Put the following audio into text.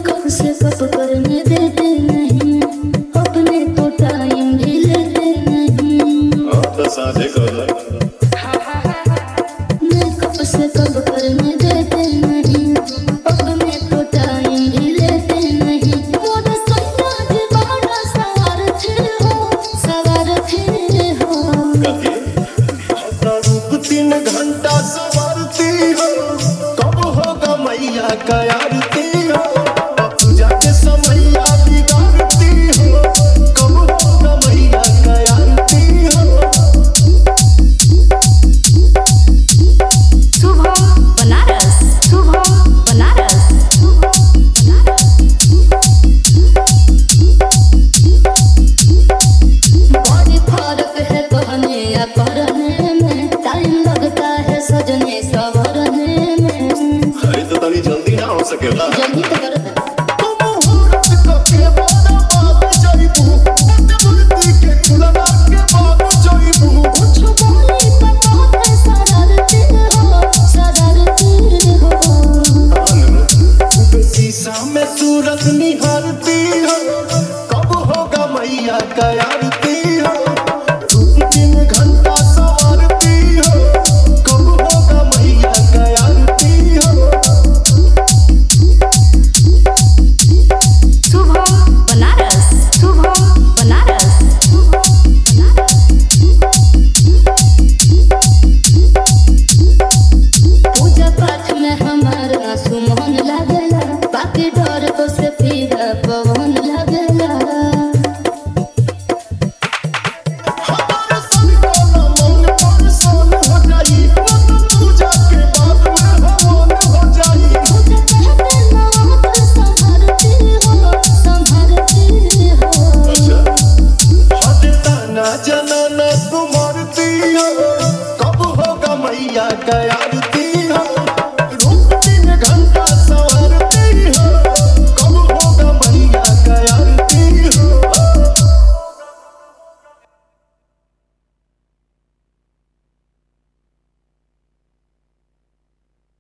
कब से कब करने देते नहीं, अपने तो टाइम भी लेते नहीं। तो साझे कर मैं कब से कब करने देते नहीं, अपने तो टाइम भी लेते नहीं। मोर सैया जी बड़ा सवार थे हो, सवार थे हो। अपना रूप 3 घंटा संवारती हो, कब होगा मैया का आरती हो। पूजा के समैया बिगाड़ती हो, कब होगा मैया का आरती हो। शुभम बनारस, शुभम बनारस, बड़ी फर्क है कहने या करने में, टाइम लगता है सजने संवरने में। अरे तो तनी जल्दी ना हो सकेला। जल्दी तो करो ना। कुछ बोली तो बहुत शरारती हो, शरारती हो। शीशा में सूरत निहारती हो, कब होगा मैया का